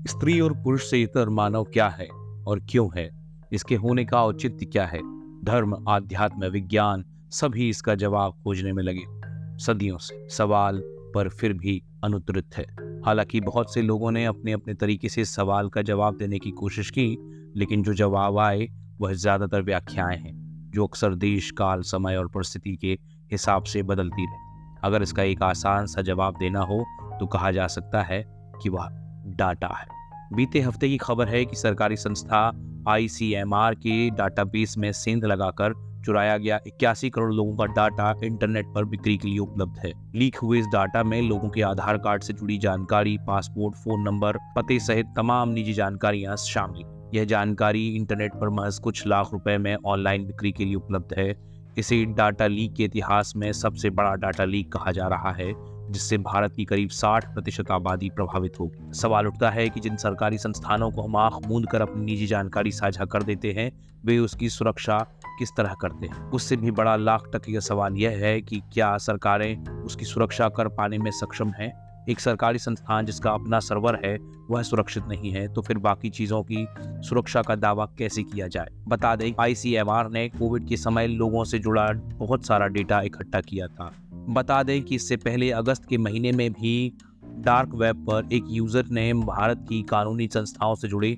स्त्री और पुरुष से इतर मानव क्या है और क्यों है? इसके होने का औचित्य क्या है? धर्म, आध्यात्म, विज्ञान सभी इसका जवाब खोजने में लगे सदियों से। सवाल पर फिर भी अनुत्तरित है। हालांकि बहुत से लोगों ने अपने अपने तरीके से इस सवाल का जवाब देने की कोशिश की, लेकिन जो जवाब आए वह ज्यादातर व्याख्याएं हैं जो अक्सर देश, काल, समय और परिस्थिति के हिसाब से बदलती रहती। अगर इसका एक आसान सा जवाब देना हो तो कहा जा सकता है कि वह डाटा है। बीते हफ्ते की खबर है कि सरकारी संस्था ICMR के डाटाबेस में सेंध लगाकर चुराया गया 81 करोड़ लोगों का डाटा इंटरनेट पर बिक्री के लिए उपलब्ध है। लीक हुए इस डाटा में लोगों के आधार कार्ड से जुड़ी जानकारी, पासपोर्ट, फोन नंबर, पते सहित तमाम निजी जानकारियां शामिल। यह जानकारी इंटरनेट पर महज कुछ लाख रुपए में ऑनलाइन बिक्री के लिए उपलब्ध है। इसे डाटा लीक के इतिहास में सबसे बड़ा डाटा लीक कहा जा रहा है, जिससे भारत की करीब 60% आबादी प्रभावित होगी। सवाल उठता है कि जिन सरकारी संस्थानों को हम आंख मूंद कर अपनी निजी जानकारी साझा कर देते हैं, वे उसकी सुरक्षा किस तरह करते हैं? उससे भी बड़ा लाख टके का सवाल यह है कि क्या सरकारें उसकी सुरक्षा कर पाने में सक्षम हैं? एक सरकारी संस्थान जिसका अपना सर्वर है वह सुरक्षित नहीं है, तो फिर बाकी चीजों की सुरक्षा का दावा कैसे किया जाए? बता दें, ICMR ने कोविड के समय लोगों से जुड़ा बहुत सारा डेटा इकट्ठा किया था। बता दें कि इससे पहले अगस्त के महीने में भी डार्क वेब पर एक यूजर ने भारत की कानूनी संस्थाओं से जुड़े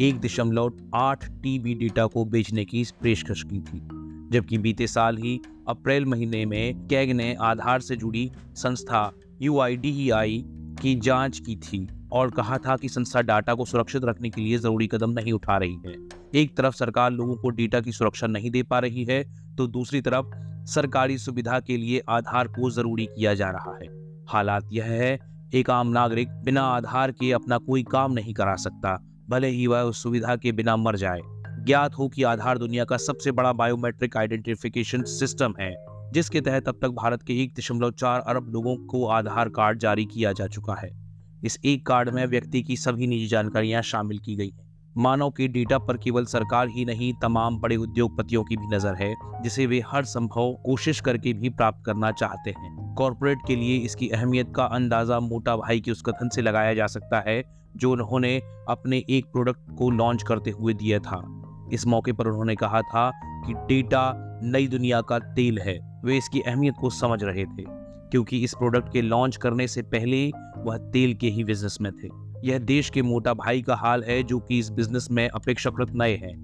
1.8 TB डेटा को बेचने की पेशकश की थी। जबकि बीते साल ही अप्रैल महीने में कैग ने आधार से जुड़ी संस्था UIDAI की जांच की थी और कहा था कि संस्था डाटा को सुरक्षित रखने के लिए जरूरी कदम नहीं उठा रही है। एक तरफ सरकार लोगों को डेटा की सुरक्षा नहीं दे पा रही है, तो दूसरी तरफ सरकारी सुविधा के लिए आधार को जरूरी किया जा रहा है। हालात यह है, एक आम नागरिक बिना आधार के अपना कोई काम नहीं करा सकता, भले ही वह उस सुविधा के बिना मर जाए। ज्ञात हो कि आधार दुनिया का सबसे बड़ा बायोमेट्रिक आइडेंटिफिकेशन सिस्टम है, जिसके तहत अब तक भारत के 1.4 अरब लोगों को आधार कार्ड जारी किया जा चुका है। इस एक कार्ड में व्यक्ति की सभी निजी जानकारियां शामिल की गई हैं। मानव के डेटा पर केवल सरकार ही नहीं, तमाम बड़े उद्योगपतियों की भी नजर है, जिसे वे हर संभव कोशिश करके भी प्राप्त करना चाहते हैं। कॉर्पोरेट के लिए इसकी अहमियत का अंदाजा मोटा भाई के उस कथन से लगाया जा सकता है जो उन्होंने अपने एक प्रोडक्ट को लॉन्च करते हुए दिया था। इस मौके पर उन्होंने कहा था कि डेटा नई दुनिया का तेल है। वे इसकी अहमियत को समझ रहे थे, क्योंकि इस प्रोडक्ट के लॉन्च करने से पहले वह तेल के ही बिजनेस में थे। यह देश के मोटा भाई का हाल है, जो कि इस बिजनेस में अपेक्षाकृत नए हैं,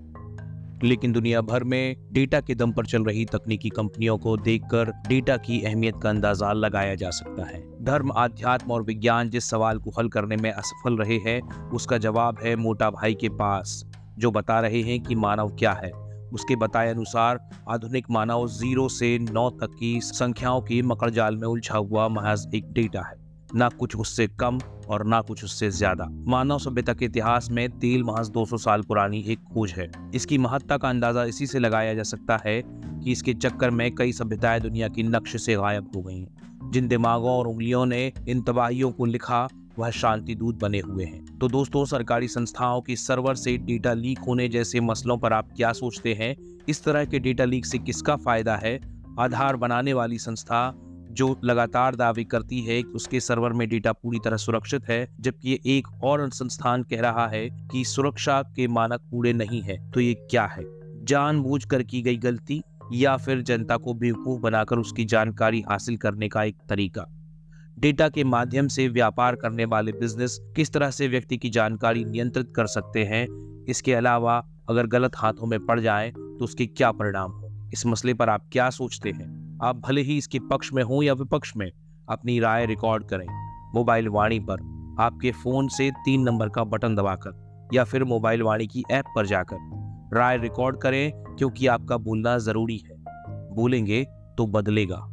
लेकिन दुनिया भर में डेटा के दम पर चल रही तकनीकी कंपनियों को देखकर डेटा की अहमियत का अंदाजा लगाया जा सकता है। धर्म, आध्यात्म और विज्ञान जिस सवाल को हल करने में असफल रहे हैं, उसका जवाब है मोटा भाई के पास, जो बता रहे हैं कि मानव क्या है। उसके बताए अनुसार आधुनिक मानव 0 से 9 तक की संख्याओं की मकड़जाल में उलझा हुआ महज एक डेटा है, ना कुछ उससे कम और ना कुछ उससे ज्यादा। मानव सभ्यता के इतिहास में तेल महज 200 साल पुरानी एक खोज है। इसकी महत्ता का अंदाजा इसी से लगाया जा सकता है कि इसके चक्कर में कई सभ्यताएं दुनिया की नक्शे से गायब हो गई हैं। जिन दिमागों और उंगलियों ने इन तबाहियों को लिखा, वह शांति दूत बने हुए हैं। तो दोस्तों, सरकारी संस्थाओं की सर्वर से डेटा लीक होने जैसे मसलों पर आप क्या सोचते हैं? इस तरह के डेटा लीक से किसका फायदा है? आधार बनाने वाली संस्था जो लगातार दावे करती है कि उसके सर्वर में डेटा पूरी तरह सुरक्षित है, जबकि एक और संस्थान कह रहा है कि सुरक्षा के मानक पूरे नहीं है, तो ये क्या है? जानबूझकर की गई गलती या फिर जनता को बेवकूफ बनाकर उसकी जानकारी हासिल करने का एक तरीका? डेटा के माध्यम से व्यापार करने वाले बिजनेस किस तरह से व्यक्ति की जानकारी नियंत्रित कर सकते हैं? इसके अलावा अगर गलत हाथों में पड़ जाए तो उसके क्या परिणाम हो? इस मसले पर आप क्या सोचते हैं? आप भले ही इसके पक्ष में हो या विपक्ष में, अपनी राय रिकॉर्ड करें मोबाइल वाणी पर, आपके फोन से 3 नंबर का बटन दबाकर या फिर मोबाइल वाणी की ऐप पर जाकर राय रिकॉर्ड करें, क्योंकि आपका बोलना जरूरी है। बोलेंगे तो बदलेगा।